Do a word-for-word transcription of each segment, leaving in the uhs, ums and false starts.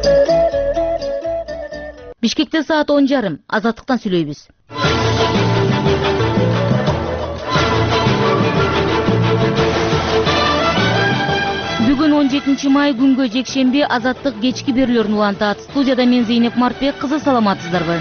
Бишкекте саат он жарым. Азаттыктан сүйлөйбүз. Бүгүн он жетинчи май күнгө жекшемби Азаттык кечки берүүлөрүн улантат. Студияда мен Зейнеп Мартбек кызы, саламатсыздарбы?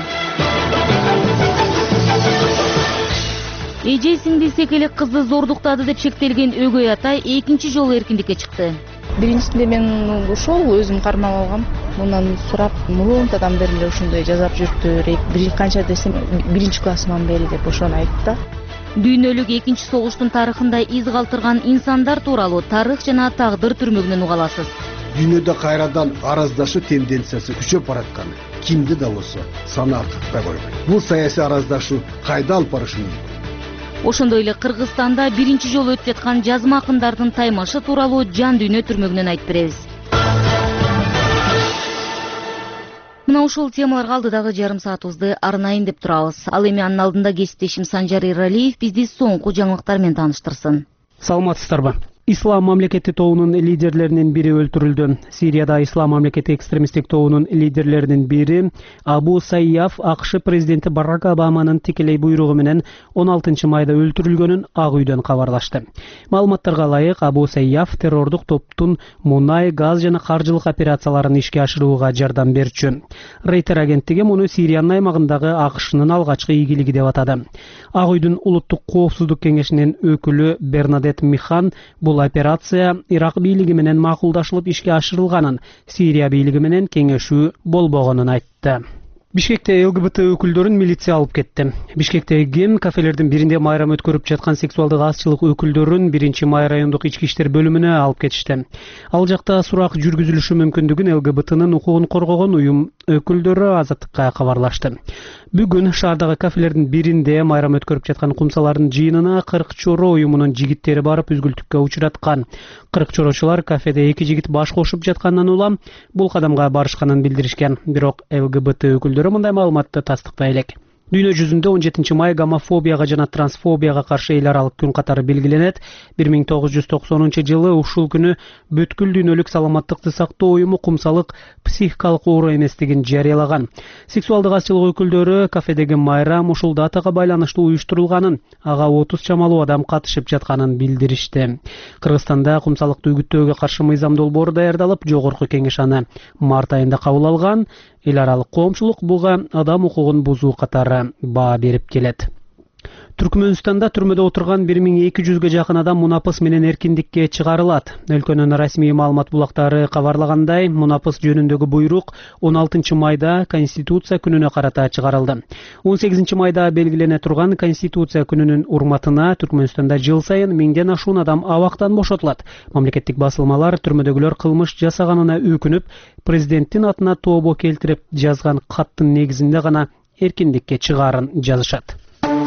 Эже сиңдиси экелек кызды зордуктады деп шектелген өгөй атай экинчи жолу эркиндикке чыкты. Биринчисинде мен ошол өзүм кармап алгам. Мындан сурап, мулунтадан бери эле ушундай жазап жүрүптүр. Бир канча десем, биринчи классыман бери деп ошону айтты. Дүйнөлүк экинчи согуштун тарыхында из калтырган инсандар тууралуу тарых жана тагдыр түрмөгүнөн уга аласыз. Дүйнөдө кайрадан араздашуу тенденциясы күчөп баратканы кимди да болсо санаартыкта койбойт. Бул саясий араздашуу кайда алып барышы мүмкүн? Ошондой эле Кыргызстанда биринчи жолу өтүп жаткан жазма акындардын таймашы тууралуу жан дүйнө түрмөгүнөн айтып беребиз. Мына ушул темаларга алдыдагы жарым саатыбызды арнайын деп турабыз. Ал эми анын алдында кесиптешим Санжар Иралиев бизди соңку жаңылыктар менен тааныштырсын. Саламатсыздарбы? Ислам мамлекети тобунун лидерлеринин бири өлтүрүлдү. Сирияда Ислам мамлекети экстремисттик тобунун лидерлеринин бири Абу Сайяф АКШ президенти Барак Обаманын тикелей буйругу менен он алтынчы майда өлтүрүлгөнүн Ак үйдөн кабарлашты. Маалыматтарга ылайык, Абу Сайяф террордук топтун мунай, газ жана каржылык операцияларын ишке ашырууга жардам берчү. Рейтер агенттиги муну Сириянын аймагындагы АКШнын алгачкы ийгилиги деп атады. Ак үйдүн улуттук коопсуздук кеңешинин өкүлү Бернадет Михан бул операция Ирак бийлиги менен макулдашылып ишке ашырылганын, Сирия бийлиги менен кеңешүү болбогонун айтты. Бишкекте ЛГБТ өкүлдөрүн милиция алып кетти. Бишкектеги кафелердин биринде майрам өткөрүп жаткан сексуалдык азчылык өкүлдөрүн биринчи май райондук ички иштер бөлүмүнө алып кетишти. Ал жакта сурак жүргүзүлүшү мүмкүндүгүн ЛГБТнын укугун коргогон уюм өкүлдөрү Азаттыкка кабарлашты. Бүгүн шаардагы кафелердин биринде майрам өткөрүп жаткан кумсалардын жыйынына кырк чоро уюмунун жигиттери барып үзгүлтүккө учураткан. кырк чорочулар кафеде эки жигит баш кошуп жаткандан улам бул кадамга барышканын билдиришкен. Бирок ЛГБТ өкүлдөрү мындай маалыматты тастыкпай элек. Дүйнө жүзүндө он жетинчи май гомофобияга жана трансфобияга каршы эл аралык күн катары белгиленет. бир миң тогуз жүз токсонунчу жылы ушул күнү бүткүл дүйнөлүк саламаттыкты сактоо уюму кумсалык психикалык оору эместигин жарыялаган. Сексуалдык азчылык өкүлдөрү кафедеги майрам ушул датага байланыштуу уюштурулганын, ага отуз чамалуу адам катышып жатканын билдиришти. Кыргызстанда кумсалыкты үгүттөөгө каршы мыйзам долбоору даярдалып, жогорку кеңеш аны март айында кабыл алган. Эл аралык коомчулук буга адам укугун бузуу катары баа берип келет. Түркмөнстанда түрмөдө отурган бир миң эки жүзгө жакын адам мунапыс менен эркиндикке чыгарылат. Өлкөнүн расмий маалымат булактары кабарлагандай, мунапыс жөнүндөгү буйрук он алтынчы майда Конституция күнүнө карата чыгарылды. он сегизинчи майда белгилене турган Конституция күнүнүн урматына Түркмөнстанда жыл сайын миңден ашуун адам абактан бошотулат. Мамлекеттик басылмалар түрмөдөгүлөр кылмыш жасаганына өкүнүп, президенттин атына тообо келтирип жазган каттын негизинде гана эркиндикке чыгаарын жазышат.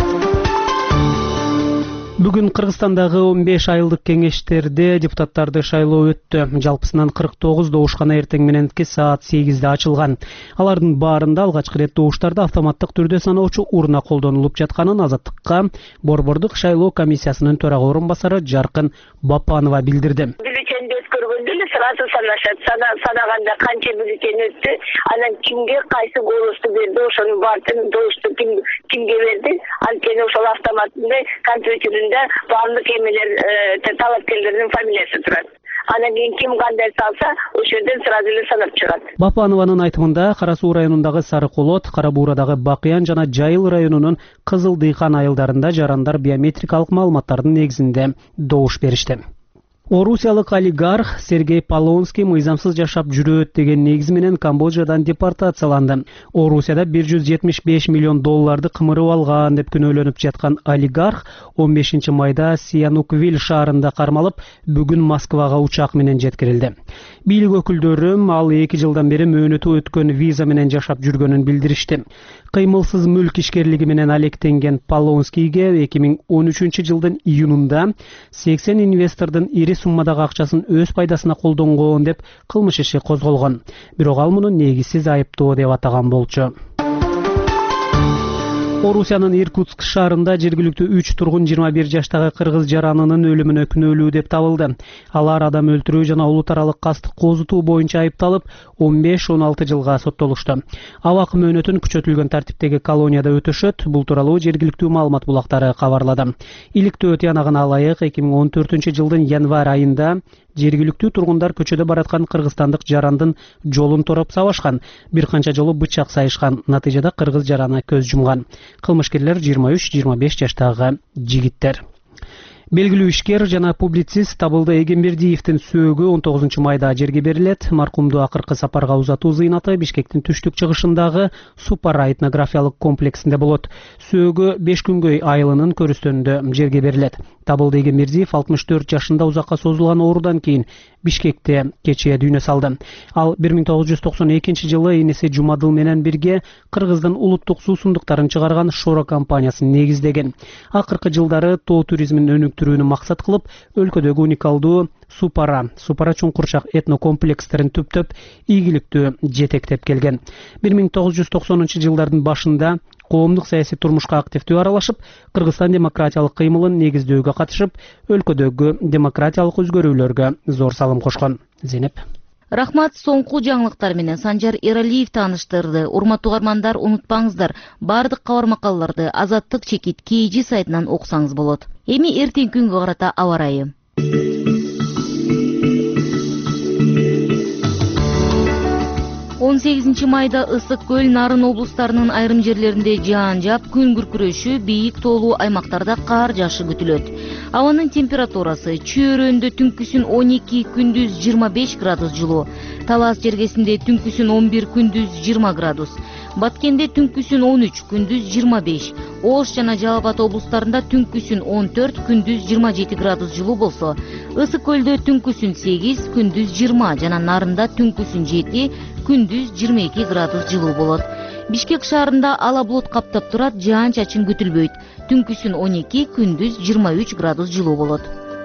Бүгүн Кыргызстандагы он беш айылдык кеңештерде депутаттарды шайлоо өттү. Жалпысынан кырк тогуз добушкана эртең мененки саат сегизде ачылган. Алардын баарында алгачкы ирет добуштарды автоматтык түрдө саноочу урна колдонулуп жатканын Азаттыкка Борбордук шайлоо комиссиясынын төрага орун басары Жаркын Бапанова билдирди. Сразу санашат, санаганда канча бюллетень өттү, анан кимге кайсы голосту берди, ошонун баардыгын добушту ким кимге берди, анткени ошол автоматында компьютеринде баардык эмелер талапкерлердин фамилиясы турат. Анан кийин ким кандай салса, ошол жерден сразу эле санап чыгат. Бапанованын айтымында Кара Суу районундагы Сары Колот, Кара Буурадагы Бакыян жана Жайыл районунун Кызыл Дыйкан айылдарында жарандар биометрикалык маалыматтардын негизинде добуш беришти. Орусиялык олигарх Сергей Полонский мыйзамсыз жашап жүрөт деген негиз менен Камбоджадан депортацияланды. Орусияда бир жүз жетимиш беш миллион долларды кымырып алган деп күнөөлөнүп жаткан олигарх он бешинчи майда Сиянуквиль шаарында кармалып, бүгүн Москвага учак менен жеткирилди. Бийлик өкүлдөрү ал эки жылдан бери мөөнөтү өткөн виза менен жашап жүргөнүн билдиришти. Кыймылсыз мүлк ишкерлиги менен алектенген Полонскийге эки миң он үчүнчү жылдын июнунда сексен инвестордун ири суммадагы акчасын өз пайдасына колдонгон деп кылмыш иши козголгон. Бирок ал муну негизсиз айыптоо деп атаган болчу. Орусиянын Иркутск шаарында жергиликтүү үч тургун жыйырма бир жаштагы кыргыз жаранынын өлүмүнө күнөөлүү деп табылды. Алар адам өлтүрүү жана улут аралык кастык козутуу боюнча айыпталып, он беш он алты жылга соттолушту. Абак мөөнөтүн күчөтүлгөн тартиптеги колонияда өтөшөт. Бул тууралуу жергиликтүү маалымат булактары кабарлады. Иликтөө тыянагына ылайык эки миң он төртүнчү жылдын январь айында жергиликтүү тургундар көчөдө бараткан кыргызстандык жарандын жолун тороп сабашкан, бир канча жолу бычак сайышкан. Натыйжада кыргыз жараны көз жумган. Кылмышкерлер жыйырма үч жыйырма беш жаштагы жигиттер. Белгилүү ишкер жана публицист Табылды Эгембердиевдин сөөгү он тогузунчу майда жерге берилет. Маркумду акыркы сапарга узатуу зыйнаты Бишкектин түштүк чыгышындагы Супара этнографиялык комплексинде болот. Сөөгү беш күнгөй айылынын көрүстөнүндө жерге берилет. Табылды Эгембердиев алтымыш төрт жашында узакка созулган оорудан кийин Бишкекте кечээ дүйнө салды. Ал бир миң тогуз жүз токсон экинчи жылы энеси Жумадыл менен бирге Кыргыздын улуттук суусундуктарын чыгарган Шора компаниясын негиздеген. Акыркы жылдары тоо туризмин өнүктүрүүнү максат кылып, өлкөдөгү уникалдуу Супара, Супара чуңкурчак этнокомплекстерин түптөп, ийгиликтүү жетектеп келген. бир миң тогуз жүз токсонунчу жылдардын башында коомдук саясий турмушка активдүү аралашып, Кыргызстан демократиялык кыймылын негиздөөгө катышып, өлкөдөгү демократиялык өзгөрүүлөргө зор салым кошкон. Зейнеп. Рахмат, соңку жаңылыктар менен Санжар Эралиев тааныштырды. Урматтуу угармандар, унутпаңыздар, бардык кабар макалаларды Азаттык чекит кей жи сайтынан окусаңыз болот. Эми эртең күнгө карата аба ырайы. он сегизинчи майда Ысык көл, Нарын облустарынын айрым жерлеринде жаан жаап, күн күркүрөшү, бийик тоолуу аймактарда кар жаашы күтүлөт. Абанын температурасы Чөйрөндө түнкүсүн он эки, күндүз жыйырма беш градус жылуу. Талас жергесинде түнкүсүн он бир, күндүз жыйырма градус. Баткенде түнкүсүн он үч, күндүз жыйырма беш. Ош жана Жалал Абад облустарында түнкүсүн он төрт, күндүз жыйырма жети градус жылуу болсо, Ысык көлдө түнкүсүн сегиз, күндүз жыйырма жана Нарында түнкүсүн жети, күндүз жыйырма эки градус жылуу болот. Бишкек шаарында ала булут каптап турат, жаан чачын күтүлбөйт. Түнкүсүн он эки, күндүз жыйырма үч градус жылуу болот.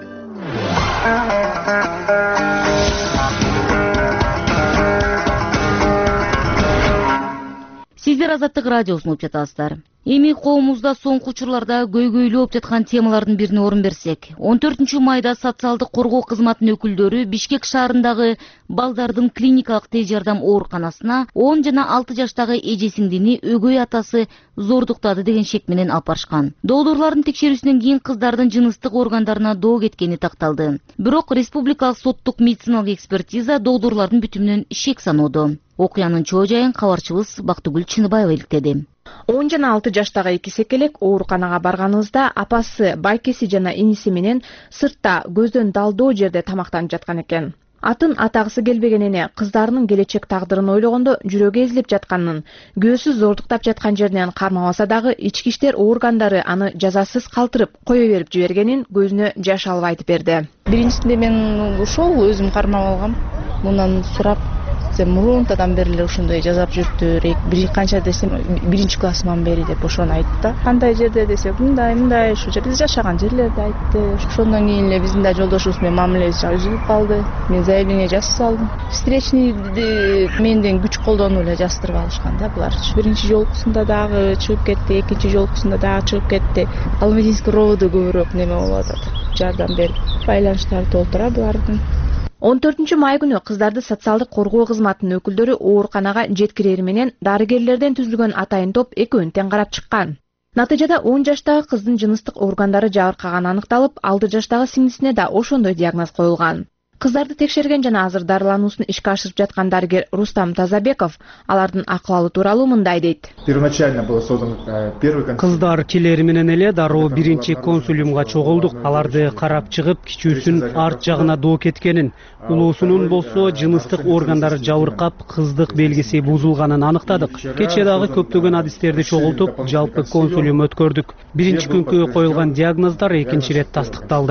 Сиздер Азаттык радиосун угуп жатасыздар. Эми коомубузда соңку учурларда көйгөйлөп жаткан темалардын бирине орун берсек, он төртүнчү майда социалдык коргоо кызматынын өкүлдөрү Бишкек шаарындагы балдардын клиникалык тез жардам ооруканасына он жана алты жаштагы эжесиңдини өгөй атасы зордуктады деген шек менен алып барышкан. Доодорлордун текшерүүсүнөн кийин кыздардын жыныстык органдарына доо кеткени такталды. Бирок республикалык соттук медициналык экспертиза доодорлордун бүтүмүнөн шек саноодо. Окуянын чоо жайын кабарчыбыз Бактыгүл Чыныбаева иликтеди. он жана алты жаштагы эки секелек ооруканага барганыбызда апасы, байкеси жана иниси менен сыртта көздөн далдоо жерде тамактанып жаткан экен. Атын атагысы келбеген эне кыздарынын келечек тагдырын ойлогондо жүрөгү эзилип жатканын, күйөөсү зордуктап жаткан жеринен кармабаса дагы ички иштер органдары аны жазасыз калтырып кое берип жибергенин көзүнө жаш алып айтып берди. Биринчисинде мен ошол өзүм кармап алгам. Мундан сурап, мурунтадан бери эле ушундай жасап жүрүптүр, бир канча десем биринчи классыман бери деп ошону айтты. Кандай жерде десек, мындай мындай ушу жерде биз жашаган жерлерди айтты. Ошондон кийин эле биздин да жолдошубуз менен мамилеси үзүлүп калды. Мен заявление жазып салдым. Встречныйды менден күч колдонуп эле жаздырып алышкан да булар. Биринчи жолкусунда дагы чыгып кетти, экинчи жолкусунда дагы чыгып кетти. Алматинский роводу көбүрөөк неме болуп атат. Жардам берип, байланыштары толтура булардын. он төртүнчү май күнү кыздарды социалдык коргоо кызматынын өкүлдөрү ооруканага жеткирери менен дарыгерлерден түзүлгөн атайын топ экөөнү тең карап чыккан. Натыйжада он жаштагы кыздын жыныстык органдары жабыркаганы аныкталып, алты жаштагы сиңдисине да ошондой диагноз коюлган. Кыздарды текшерген жана азыр дарылануусун ишке ашырып жаткан дарыгер Рустам Тазабеков алардын акыбалы тууралуу мындай дейт. Первоначально было создан первый Кыздар келери менен эле дароо биринчи консулиумга чогулдук. Аларды карап чыгып, кичүүсүн арт жагына доо кеткенин, улуусунун болсо жыныстык органдары жабыркап, кыздык белгиси бузулганын аныктадык. Кечээ дагы көптөгөн адистерди чогултуп, жалпы консулиум өткөрдүк. Биринчи күнкү коюлган диагноздар экинчи ирет тастыкталды.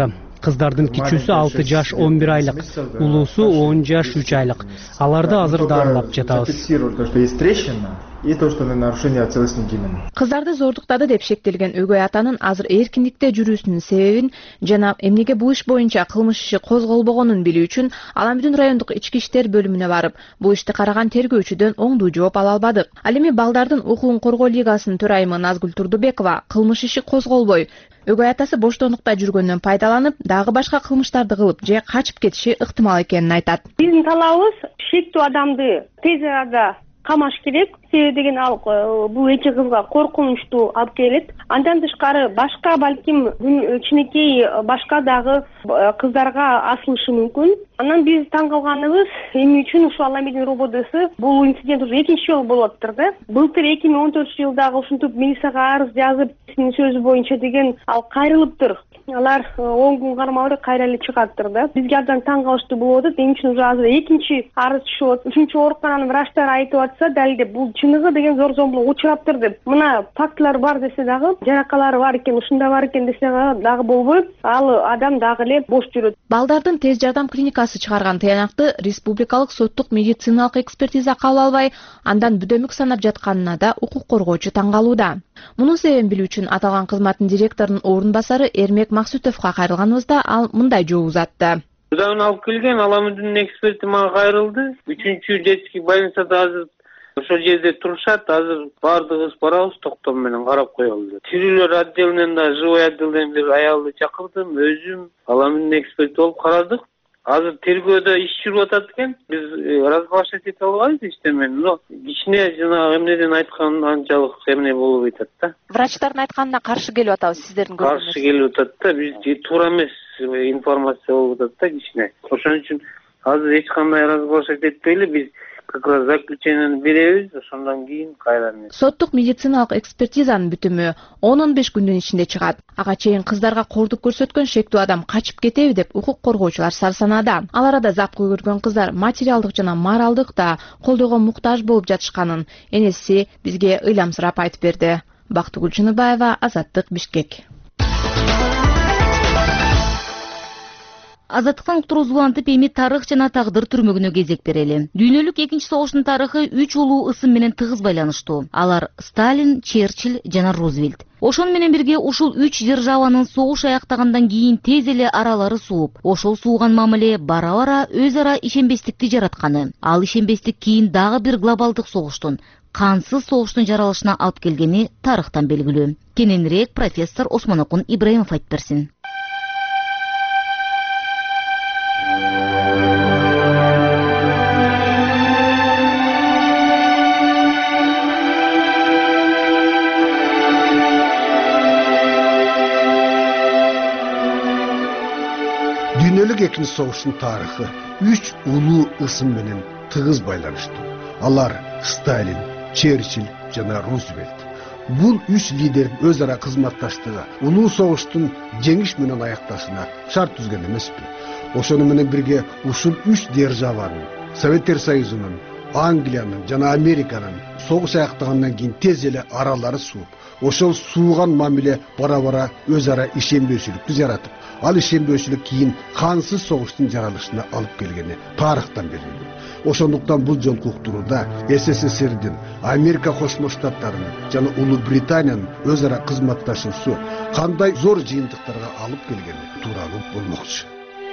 Кыздардын кичүүсү алты жаш он бир айлык, улуусу он жаш үч айлык. Аларды азыр дарылап жатабыз. Зафиксировали то, что есть трещина, и то, что нарушение целостности гимена. Кыздарды зордуктады деп шектелген өгөй атанын азыр эркиндикте жүрүүсүнүн себебин жана эмнеге бул иш боюнча кылмыш иши козголбогонун билүү үчүн Аламүдүн райондук ички иштер бөлүмүнө барып, бул ишти караган тергөөчүдөн оңдуу жооп ала албадык. Ал эми балдардын укугун коргоо лигасынын төрайымы Назгүл Турдубекова кылмыш иши козголбой, өгөй атасы боштондукта жүргөндөн пайдаланып, дагы башка кылмыштарды кылып же качып кетиши ыктымал экенин айтат. Биздин талабыбыз шектүү адамды тез арада камаш керек. Себеби деген ал бул эки кызга коркунучтуу алып келет. Андан тышкары башка балким кичинекей башка дагы кыздарга асылышы мүмкүн. Анан биз таң калганыбыз эмне үчүн ушул Аламүдүн РОБДсы бул инцидент уже экинчи жолу болуп атыптыр да. Былтыр эки миң он төртүнчү жылдагы ушинтип милицияга арыз жазып, сиздин сөзү боюнча деген ал кайрылыптыр. Алар он күн кармалып кайра эле чыгаттыр да. Бизге абдан таң калыштуу болуп атат. Эмне үчүн уже азыр экинчи арыз түшүп атат. Үчүнчү оорукананын врачтары айтып атса, далилдеп бул чыныгы деген зор зомбулук учураптыр деп. Мына фактылар бар десе дагы, жаракалары бар экен, ушунда бар экен десе дагы болбой, ал адам дагы эле бош жүрөт. Балдардын тез жардам клиникасы чыгарган таянакты республикалык соттук медициналык экспертиза кабыл албай, андан бүдөмүк санап жатканына да укук коргоочу таң калууда. Мунун себебин билүү үчүн аталган кызматтын директорунун орун басары Эрмек Максутовго кайрылганыбызда ал мындай жооп узатты. Будагын алып келген Аламүдүн эксперти мага кайрылды. Үчүнчү детский больницада азыр ошол жерде турушат. Азыр баардыгыбыз барабыз, токтом менен карап коебуз деп. Тирүүлөр отделинен да, живой отделден бир аялды чакырдым, өзүм Аламүдүн эксперти болуп карадык. Азыр тергөөдө иш жүрүп атат экен. Биз разглашать эте албайбыз иштемени, но кичине жанагы эмнеден айткан анчалык эмне болуп атат да. Врачтардын айтканына каршы келип атабыз, сиздердин көргөнүңүз. Каршы келип атат да, биз туура эмес информация болуп атат да кичине. Ошон үчүн азыр эч кандай разглашать этпейли, биз как раз заключениени беребиз, ошондон кийин кайра. Соттук медициналык экспертизанын бүтүмү он он беш күндүн ичинде чыгат. Ага чейин кыздарга кордук көрсөткөн шектүү адам качып кетеби деп укук коргоочулар сарсанада. Ал арада запкы көргөн кыздар материалдык жана моралдык да колдоого муктаж болуп жатышканын энеси бизге ыйламсырап айтып берди. Бактыгүл Чыныбаева, Азаттык, Бишкек. Азаттыктан уктуруусу улантып, эми тарых жана тагдыр түрмөгүнө кезек берели. Дүйнөлүк экинчи согуштун тарыхы үч улуу ысым менен тыгыз байланыштуу. Алар Сталин, Черчилль жана Рузвельт. Ошон менен бирге ушул үч державанын согуш аяктагандан кийин тез эле аралары сууп, ошол сууган мамиле бара-бара өз ара ишенбестикти жаратканы. Ал ишенбестик кийин дагы бир глобалдык согуштун, кансыз согуштун жаралышына алып келгени тарыхтан белгилүү. Кененирээк профессор Осмонокун Ибраимов айтып берсин. Дүйнөлүк экинчи согуштун тарыхы үч улуу ысым менен тыгыз байланыштуу. Алар Сталин, Черчилль жана Рузвельт. Бул үч лидердин өз ара кызматташтыгы улуу согуштун жеңиш менен аякташына шарт түзгөн эмеспи. Ошону менен бирге ушул үч державанын, Советтер Союзунун, Англиянын жана Американын согуш аяктагандан кийин тез эле аралары сууп, ошол сууган мамиле бара-бара өз ара ишенбөөчүлүктү жаратып, ал ишенбөөчүлүк кийин кансыз согуштун жаралышына алып келгени тарыхтан белгилүү. Ошондуктан бул жолку уктурууда СССРдин, Америка Кошмо Штаттарынын жана Улуу Британиянын өз ара кызматташуусу кандай зор жыйынтыктарга алып келгени тууралуу болмокчу.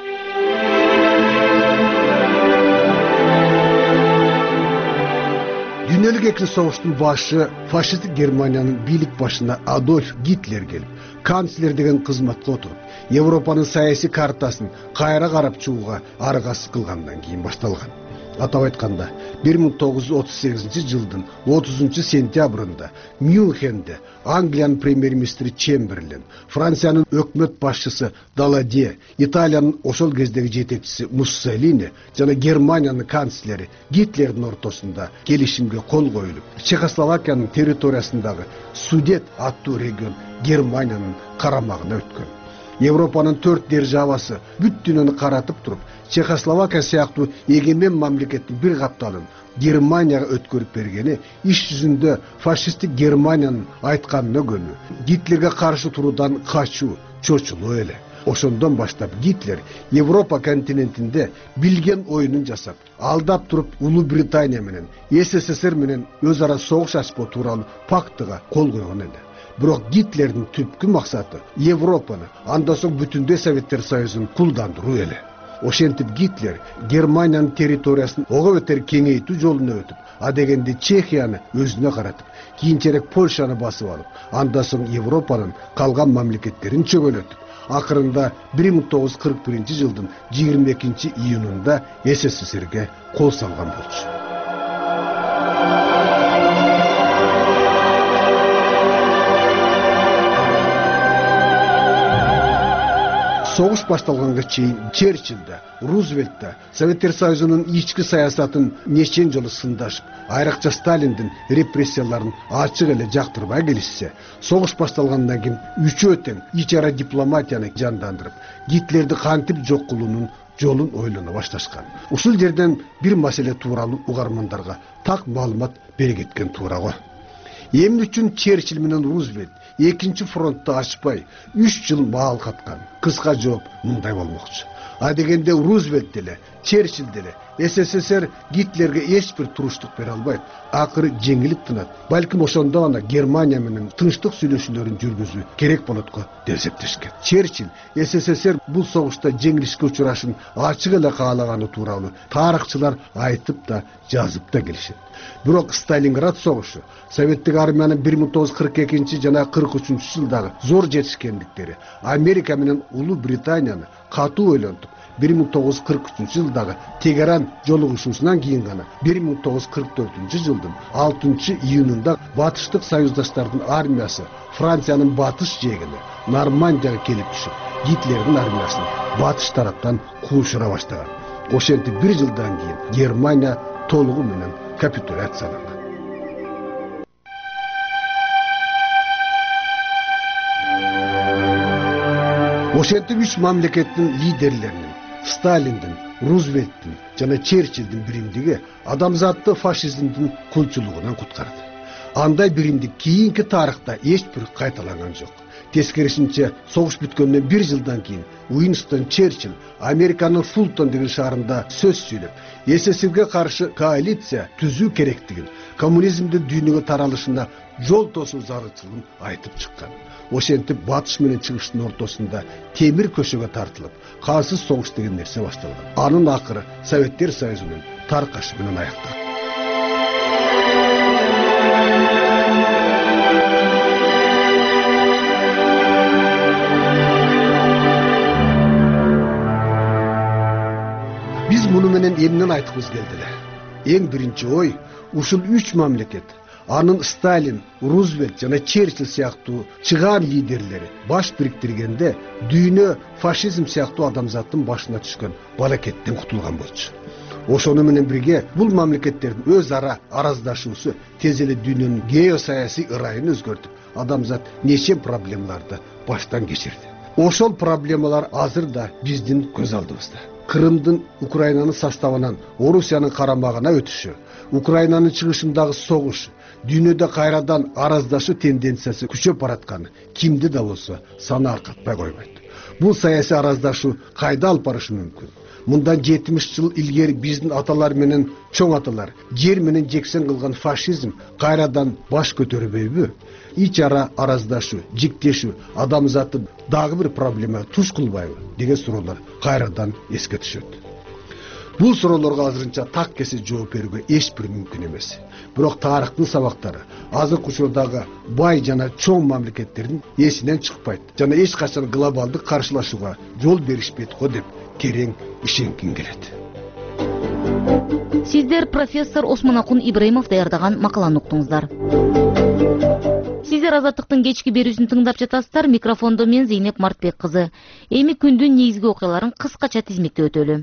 Дүйнөлүк экинчи согуштун башы фашисттик Германиянын бийлик башына Адольф Гитлер келип, канцлер деген кызматка отуруп, Европанын саясий картасын кайра карап чыгууга аргасыз кылгандан кийин башталган. Атап айтканда, бир миң тогуз жүз отуз сегизинчи жылдын отузунчу сентябрында Мюнхенде Англиянын премьер-министри Чемберлен, Франциянын өкмөт башчысы Даладье, Италиянын ошол кездеги жетекчиси Муссолини жана Германиянын канцлери Гитлердин ортосунда келишимге кол коюлуп, Чехословакиянын территориясындагы Судет аттуу регион Германиянын карамагына өткөн. Европанын төрт державасы бүт дүйнөнү каратып туруп, Чехословакия сыяктуу эгемен мамлекеттин бир капталын Германияга өткөрүп бергени иш жүзүндө фашисттик Германиянын айтканына көнүү, Гитлерге каршы туруудан качуу, чочулоо эле. Ошондон баштап Гитлер Европа континентинде билген оюнун жасап, алдап туруп Улуу Британия менен СССР менен өз ара согуш ачпоо тууралуу пактыга кол койгон эле. Бирок Гитлердин түпкү максаты Европаны, андан соң бүтүндөй Советтер Союзун кулдандыруу эле. Ошентип Гитлер Германиянын территориясын ого бетер кеңейтүү жолуна өтүп, адегенде Чехияны өзүнө каратып, кийинчерээк Польшаны басып алып, андан соң Европанын калган мамлекеттерин чөгөлөтүп, акырында бир миң тогуз жүз кырк биринчи жылдын жыйырма экинчи июнунда СССРге кол салган болчу. Согуш башталганга чейин Черчилль да, Рузвельт да Советтер Союзунун ички саясатын нечен жолу сындашып, айрыкча Сталиндин репрессияларын ачык эле жактырбай келишсе, согуш башталгандан кийин үчөө тең ич ара дипломатияны жандандырып, Гитлерди кантип жок кылуунун жолун ойлоно башташкан. Ушул жерден бир маселе тууралуу угармандарга так маалымат бере кеткен туура го. Эмне үчүн Черчилль менен Рузвельт экинчи фронтты ачпай үч жыл маал каткан? Кыска жооп мындай болмокчу. Адегенде Рузвельт деле, Черчилль деле СССР Гитлерге эч бир туруштук бере албайт. Акыры жеңилип тынат. Балким ошондо гана Германия менен тынчтык сүйлөшүүлөрүн жүргүзүү керек болот го деп эсептешкен. Черчилль СССР бул согушта жеңилишке учурашын ачык эле каалаганы тууралуу тарыхчылар айтып да жазып да келишет. Бирок Сталинград согушу Советтик армиянын бир миң тогуз жүз кырк экинчи жана кырк үчүнчү жылдагы зор жетишкендиктери Америка менен Улуу Британияны катуу ойлонтуп, бир миң тогуз жүз кырк үчүнчү жылдагы Тегеран жолугушуусунан кийин гана бир миң тогуз жүз кырк төртүнчү жылдын алтынчы июнунда батыштык союздаштардын армиясы Франциянын батыш жээгине Нормандияга келип түшүп, Гитлердин армиясын батыш тараптан куушура баштаган. Ошентип бир жылдан кийин Германия толугу менен капитуляцияланган. Ошентип үч мамлекеттин лидерлеринин Сталиндин, Рузвельттин жана Черчиллдин биримдиги адамзатты фашизмдин кулчулугунан куткарды. Андай биримдик кийинки тарыхта эч бир кайталанган жок. Тескерисинче, согуш бүткөндөн бир жылдан кийин Уинстон Черчилль Американын Фултон деген шаарында сөз сүйлөп, СССРге каршы коалиция түзүү керектигин, коммунизмдин дүйнөгө таралышына жол тосуу зарылчылыгын айтып чыккан. Ошентип батыш менен чыгыштын ортосунда темир көшөгө тартылып, кансыз согуш деген нерсе башталган. Анын акыры Советтер Союзунун таркашы менен аякталган. Биз муну менен эмнени айткыбыз келди эле? Эң биринчи ой, ушул үч мамлекет, анын Сталин, Рузвельт жана Черчилль сыяктуу чыгаан лидерлери баш бириктиргенде дүйнө фашизм сыяктуу адамзаттын башына түшкөн балакеттен кутулган болчу. Ошону менен бирге бул мамлекеттердин өз ара араздашуусу тез эле дүйнөнүн геосаясий ырайын өзгөртүп, адамзат нече проблемаларды баштан кечирди. Ошол проблемалар азыр да биздин көз алдыбызда. Крымдын Украинанын составынан Орусиянын карамагына өтүшү, Украинанын чыгышындагы согуш, дүйнөдө кайрадан араздашуу тенденциясы күчөп баратканы кимди да болсо саны аркатпай койбойт. Бул саясий араздашуу кайда алып барышы мүмкүн? Мындан жетимиш жыл илгери биздин аталар менен чоң аталар жер менен жексен кылган фашизм кайрадан баш көтөрбөйбү? Ич ара араздашуу, жиктешүү адамзатты дагы бир проблема туш кылбайбы деген суроолор кайрадан эске түшөт. Бул суроолорго азырынча так кесе жооп берүүгө эч бир мүмкүн эмес. Бирок тарыхтын сабактары азыркы учурдагы бай жана чоң мамлекеттердин эсинен чыкпайт жана эч качан глобалдык каршылашууга жол беришпейт го деп терең ишенгим келет. Сиздер профессор Осмонакун Ибраимов даярдаган макаланы уктуңуздар. Сиздер Азаттыктын кечки берүүсүн тыңдап жатасыздар. Микрофондо мен Зейнеп Мартбек кызы. Эми күндүн негизги окуяларын кыскача тизмектеп өтөлү.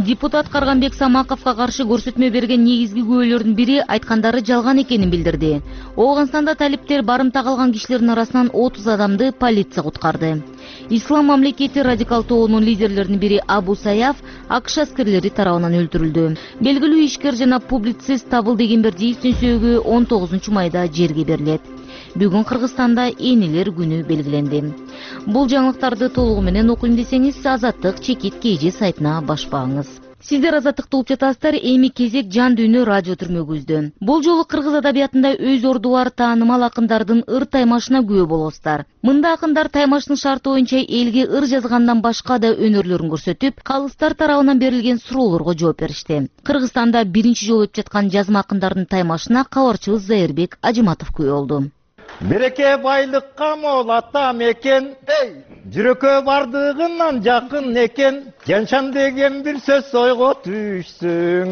Депутат Карганбек Самаковго каршы көрсөтмө берген негизги күбөлөрдүн бири айткандары жалган экенин билдирди. Ооганстанда талиптер барымта калган кишилердин арасынан отуз адамды полиция куткарды. Ислам мамлекети радикал тобунун лидерлеринин бири Абу Саяф АКШ аскерлери тарабынан өлтүрүлдү. Белгилүү ишкер жана публицист Табыл Дегенбердиевдин сөөгү он тогузунчу майда жерге берилет. Бүгүн Кыргызстанда Энелер күнү белгиленди. Бул жаңылыктарды толугу менен окуйм десеңиз, Азаттык чекит кей же сайтына башпаңыз. Сиздер Азаттыкты угуп жатасыздар. Эми кезек Жан дүйнө радио түрмөгүбүздө. Бул жолу кыргыз адабиятында өз орду бар таанымал акындардын ыр таймашына күбө болосуздар. Мында акындар таймаштын шарты боюнча элге ыр жазгандан башка да өнөрлөрүн көрсөтүп, калыстар тарабынан берилген суроолорго жооп беришти. Кыргызстанда биринчи жолу өтүп жаткан жазма акындардын таймашына кабарчыбыз Зайырбек Ажыматов күбө болду. Береке байлыкка мол атам экен, жүрөккө бардыгынан жакын экен, Жаншан деген бир сөз ойго түшсүң,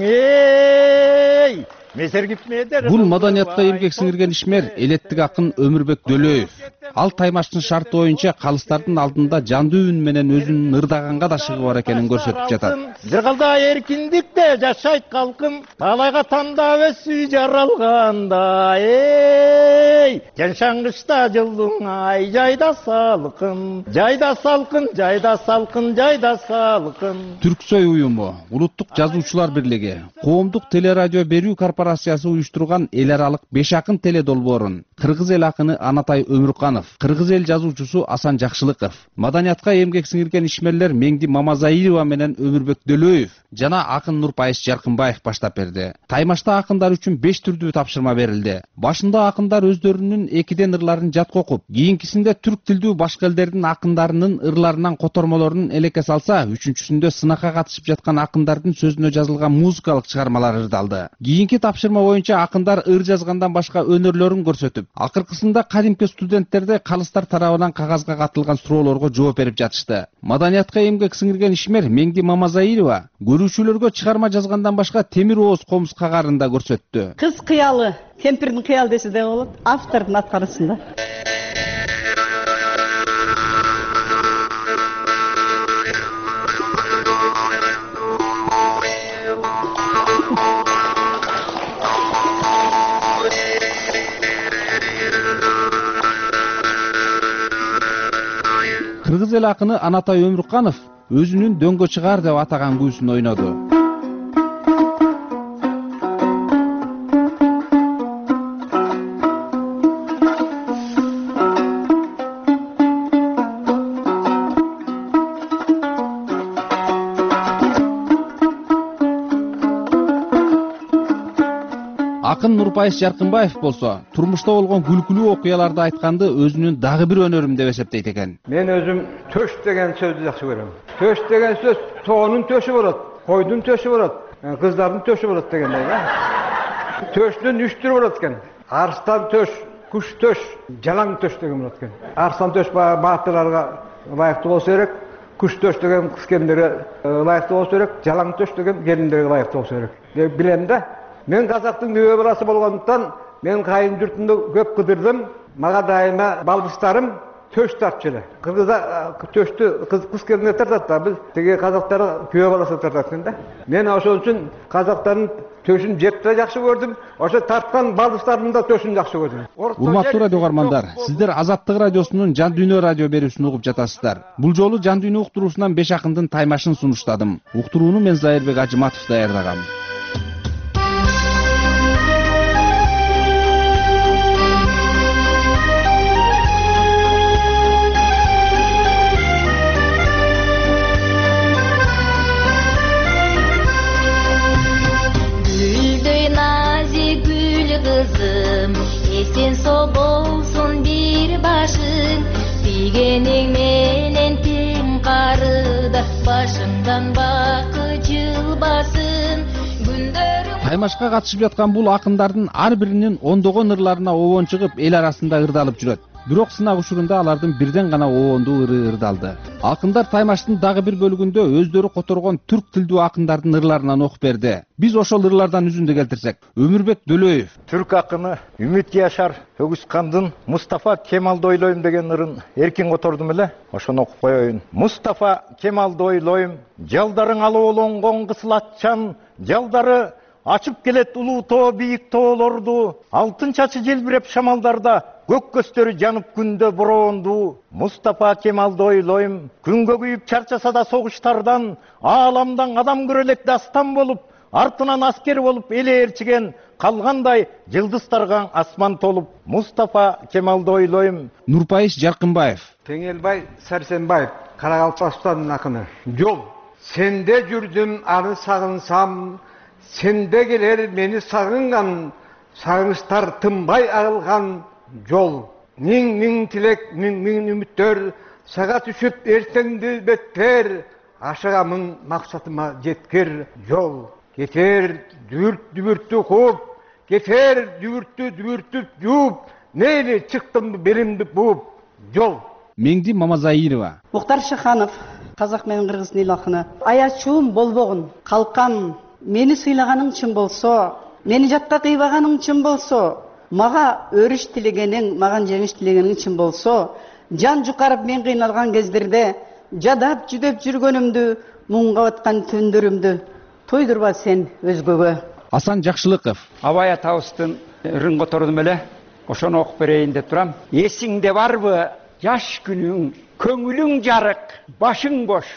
эй! Бул маданиятка эмгек сиңирген ишмер элеттик акын Өмүрбек Дөлөев. Ал таймаштын шарты боюнча калыстардын алдында жандуу үн менен өзүнүн ырдаганга да шыгы бар экенин көрсөтүп жатат. Жыргалда эркиндикте жашайт калкым, талайга тандап өсүй жаралганда, эй! Жаншаңгычта жылдың ай, жайда салкын, жайда салкын, жайда салкын, жайда салкын. Түрксой уюму, Улуттук жазуучулар бирлиги, коомдук телерадио берүү корпорациясы уюштурган эл аралык беш акын теле долбоорун кыргыз эл акыны Анатай Өмүрканов, кыргыз эл жазуучусу Асан Жакшылыков, маданиятка эмгек сиңирген ишмерлер Меңди Мамазаирова менен Өмүрбек Дөлөев жана акын Нурпайыс Жаркынбаев баштап берди. Таймашта акындар үчүн беш түрдүү тапшырма берилди. Башында акындар өздөрүнүн экиден ырларын жатка окуп, кийинкисинде түрк тилдүү башка элдердин акындарынын ырларынан котормолорун элекке салса, үчүнчүсүндө сынакка катышып жаткан акындардын сөзүнө жазылган музыкалык чыгармалар ырдалды. Кийинки тапшырма боюнча акындар ыр жазгандан башка өнөрлөрүн көрсөтүп, акыркысында кадимки студенттерде калыстар тарабынан кагазга катылган суроолорго жооп берип жатышты. Маданиятка эмгек сиңирген ишмер Меңди Мамазаирова көрүүчүлөргө чыгарма жазгандан башка темир ооз комуз кагарын да көрсөттү. Кыз кыялы, кемпирдин кыялы десе де болот, автордун аткарысында. Кыргыз эл акыны Анатай Өмүрканов өзүнүн дөңгө чыгаар деп атаган күүсүн ойноду. Акын Нурпайыс Жаркынбаев болсо, турмушта болгон күлкүлүү окуяларды айтканды өзүнүн дагы бир өнөрүм деп эсептейт экен. Мен өзүм төш деген сөздү жакшы көрөм. Төш деген сөз тоонун төшү болот, койдун төшү болот, кыздардын төшү болот дегендей, э? Төштүн үч түрү болот экен. Арстан төш, куш төш, жалаң төш деген болот экен. Арстан төш баатырларга ылайыктуу болсо керек, куш төш деген кыз келиндерге ылайыктуу болсо керек, жалаң төш деген келиндерге ылайыктуу болсо керек деп билем да. Мен казактын небе баласы болгондуктан мен кайын журтунда көп кыдырдым. Мага дайыма балбыстарым төш тартчу эле. Кыргызда төштү кыз келине тартат да, биз тиги казактар күйөө баласы тартат экен да. Мен ошон үчүн казактардын төшүн жеп да жакшы көрдүм. Ошо тарткан балбыстардын да төшүн жакшы көрдүм. Урматтуу радио угармандар, сиздер Азаттык радиосунун Жан дүйнө радио берүүсүн угуп жатасыздар. Бул жолу Жан дүйнө уктуруусунан беш акындын таймашын сунуштадым. Уктурууну мен Зайырбек Ажыматов даярдагам. Esен сол болсун бир башың, дегениң менен тең карыда, башыңдан бакы жылбасын. Таймашка катышып жаткан бул акындардын ар биринин ондогон ырларына обон чыгып, эл арасында ырдалып жүрөт. бирок сынак учурунда алардын бирден гана обондуу ыры ырдалды. Акындар таймаштын дагы бир бөлүгүндө өздөрү которгон түрк тилдүү акындардын ырларынан окуп берди. Биз ошол ырлардан үзүндү келтирсек. Өмүрбек Дөлөев. Түрк акыны Үмүт Яшар Өгүскандын Мустафа Кемалды ойлойм деген ырын эркин котордум эле. Ошону окуп коеюн. Мустафа Кемалды ойлойм, жалдарың алоолонгон кысылатчан, жалдары ачып келет улуу тоо бийик тоолорду, алтын чачы желбиреп шамалдарда, көк көстөрү жанып күндө бороондуу. Мустафа Кемалды ойлойм, күнгө күйүп чарчаса да согуштардан, ааламдан адам көрө элек дастан болуп, артынан аскер болуп эле ээрчиген, калгандай жылдыздарга асман толуп. Мустафа Кемалды ойлойм. Нурпайыш Жаркынбаев. Теңелбай Сәрсенбаев, Карагалпакстандын акыны. Жол, сенде жүрдүм аны сагынсам, сенде келер мени сагынган, сагынычтар тынбай агылган жол. Миң-миң тилек, миң-миң үмүттөр, сага түшүп эртеңди беттер, ашыгамын максатыма жеткер жол. Кетер дүбүрт-дүбүрттү кууп, кетер дүбүрттү-дүбүртүп жууп, мейли чыктым белимди бууп жол. Меңди Мамазайырова. Мухтар Шаханов, казак менен кыргыздын эл акыны. Аячуум болбогун, калкам, мени сыйлаганың чын болсо, мени жатка кыйбаганың чын болсо, мага өрүш тилегениң, маган жеңиш тилегениң чын болсо, жан жукарып мен кыйналган кездерде, жадап жүдөп жүргөнүмдү, муңга баткан түндөрүмдү тойдурба сен өзгөгө. Асан Жакшылыков. Абай атабыздын ырын котордум эле, ошону окуп берейин деп турам. Эсиңде барбы жаш күнүң, көңүлүң жарык, башың бош,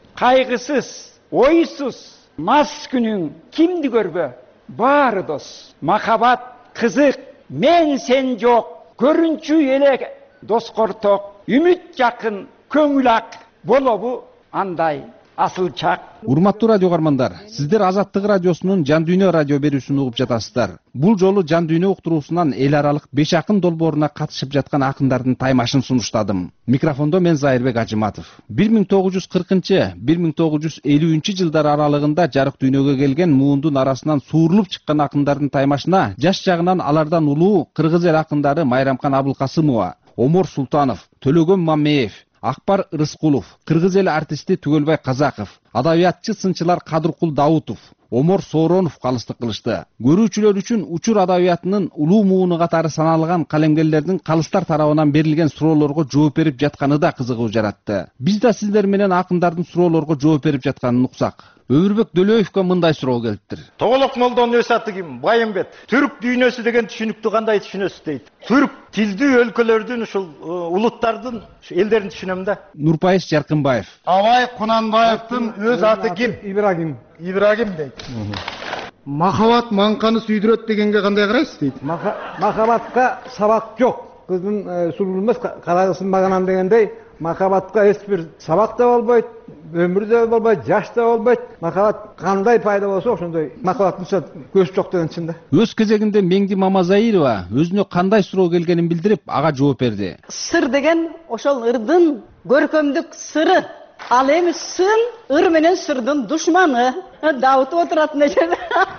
кайгысыз, ойсуз, мас күнүң, кимди көрбө, баары дос. Махабат кызык, мен сен жок, көрүнчү эле доскорток, үмүт жакын, көңүл ак, болобу андай асыл чак. Урматтуу радио каармандар, сиздер Азаттык радиосунун Жан Дүйнө радио берүүсүн угуп жатасыздар. Бул жолу Жан Дүйнө уктуруусунан эл аралык беш акын долбооруна катышып жаткан акындардын таймашын сунуштадым. Микрофондо мен Зайырбек Ажыматов. бир миң тогуз жүз кыркынчы — бир миң тогуз жүз элүүнчү жылдар аралыгында жарык дүйнөгө келген муундун арасынан суурулуп чыккан акындардын таймашына жаш жагынан алардан улуу кыргыз эл акындары Майрамкан Абылкасымова, Омор Султанов, Төлөгөн Мамеев, Акбар Рыскулов, кыргыз эл артисти Түгөлбай Казаков, адабиятчы сынчылар Кадыркул Даутов, Омор Сооронов калыстык кылышты. Көрүүчүлөр үчүн учур адабиятынын улуу мууну катары саналган калемгерлердин калыстар тарабынан берилген суроолорго жооп берип жатканы да кызыгуу жаратты. Биз да сиздер менен акындардын суроолорго жооп берип жатканын уксак. Өмүрбек Дөлөевгө мындай суроо келиптир. Тоголок молдонун өз аты ким? Байымбет. Түрк дүйнөсү деген түшүнүктү кандай түшүнөсүз дейт. Түрк тилдүү өлкөлөрдүн ушул улуттардын элдерин түшүнөм да. Нурпайыш Жаркынбаев. Абай Кунанбаевдин өз аты ким? Ибрагим. Ибрагим дейт. Махабат маңканы сүйдүрөт дегенге кандай карайсыз дейт. Махабатка сабак жок. Кыздын сулуу эмес, кара кыздын баганан дегендей, махабатка эч бир сабак да болбойт, өмүр да болбойт, жаш да болбойт. Махабат кандай пайда болсо ошондой махабаттын көз жок деген чын да. Өз кезегинде Меңди Мамазайырова өзүнө кандай суроо келгенин билдирип, ага жооп берди. Сыр деген ошол ырдын көркөмдүк сыры. Ал эми сын ыр менен сырдын душманы. Даутуп отурат нече.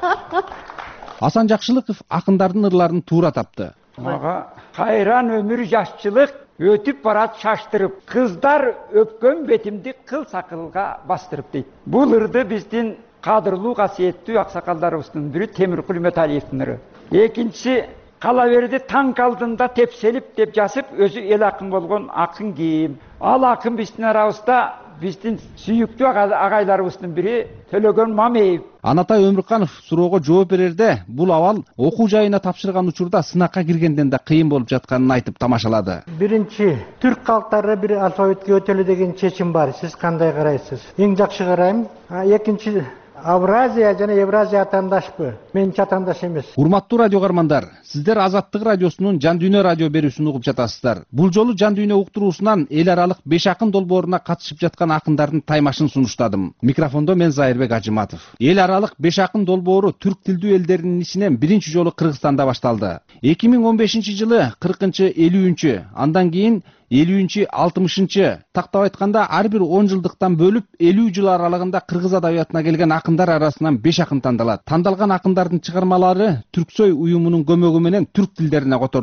Асан Жакшылыков акындардын ырларын туура тапты. Мага кайран өмүр жашчылык өтүп барат шаштырып, кыздар өпкөн бетимди кыл сакылга бастырып дейт. Бул ырды биздин кадырлуу касиеттүү аксакалдарыбыздын бири Темиркул Үмөталиевдин ыры. Экинчиси кала берди танк алдында тепселип деп жазып, өзү эл акын болгон акын ким. Ал акын биздин арабызда биздин сүйүктүү агайларыбыздын бири Төлөгөн Мамеев. Анатай Өмүрканов суроого жооп берерде бул абал окуу жайына тапшырган учурда сынакка киргенден да кыйын болуп жатканын айтып тамашалады. Биринчи, түрк калктары бир алфавитке өтөлү деген чечим бар. Сиз кандай карайсыз? Эң жакшы карайм. Экинчи, Авразия жана Евразия атаандашпы? Менчи атаандаш эмес. Урматтуу радио каармандар, сиздер Азаттык радиосунун Жан Дүйнө радио берүүсүн угуп жатасыздар. Бул жолу Жан Дүйнө уктуруусунан эл аралык беш акын долбооруна катышып жаткан акындардын таймашын сунуштадым. Микрофондо мен Зайырбек Ажыматов. Эл аралык беш акын долбоору түрк тилдүү элдердин ичинен биринчи жолу Кыргызстанда башталды. эки миң он бешинчи жылы кыркынчы элүүнчү, андан кийин элүүнчү алтымышынчы, тактап айтканда ар бир он жылдыктан бөлүп элүү жыл аралыгында кыргыз адабиятына келген акындар арасынан беш акын тандалат. Тандалган акындардын чыгармалары Түрксой уюмунун көмөгү менен түрк тилдерине которулат.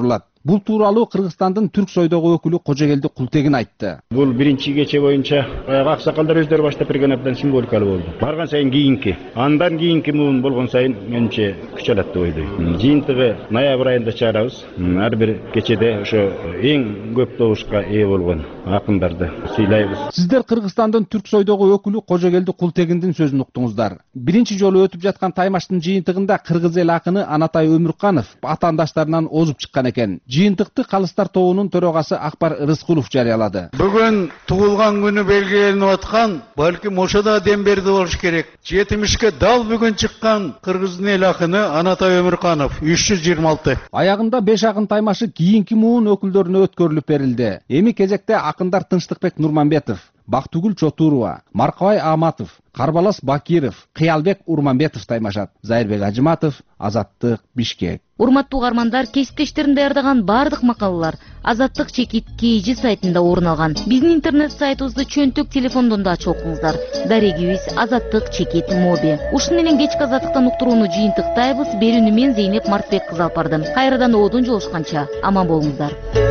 Бул тууралуу Кыргызстандын Түрк Сойдогу өкүлү Кожогелди Култегин айтты. Бул биринчи кече боюнча аксакалдар өздөрү баштап берген абдан символикалуу болду. Барган сайын кийинки, андан кийинки муун болгон сайын менимче күч алат деп ойлойм. Жыйынтыгы ноябрь айында чыгарабыз. Ар бир кечеде ошо эң көп добушка ээ болгон акындарды сыйлайбыз. Сиздер Кыргызстандын Түрк Сойдогу өкүлү Кожогелди Култегиндин сөзүн уктуңуздар. Биринчи жолу өтүп жаткан таймаштын жыйынтыгында кыргыз эл акыны Анатай Өмүрканов атаандаштарынан озуп чыккан экен. Жыйынтыкты Калыстар тобунун төрагасы Акбар Рыскулов жарыялады. Бүгүн туулган күнү белгиленип аткан, балким ошо да дем берди болуш керек. жетимишке дал бүгүн чыккан кыргыздын эл акыны Анатай Өмүрканов үч жүз жыйырма алты. Аягында беш акын таймашы кийинки муун өкүлдөрүнө өткөрүлүп берилди. Эми кезекте акындар Тынчтыкбек Нурманбетов, Бактыгүл Чотурова, Маркабай Аматов, Карбалас Бакиров, Кыялбек Урманбетов таймашат. Зайырбек Ажыматов, Азаттык, Бишкек. Урматтуу угармандар, кесиптештерин даярдаган бардык макалалар Азаттык чекит kg сайтында орун алган. Биздин интернет сайтыбызды чөнтөк телефондон да ачып окуңуздар. Дарегибиз Азаттык чекит моби. Ушун менен кечки азаттыктан уктурууну жыйынтыктайбыз. Берүүнү мен Зейнеп Мартбек кызы алып бардым. Кайрадан оодон жолушканча аман болуңуздар.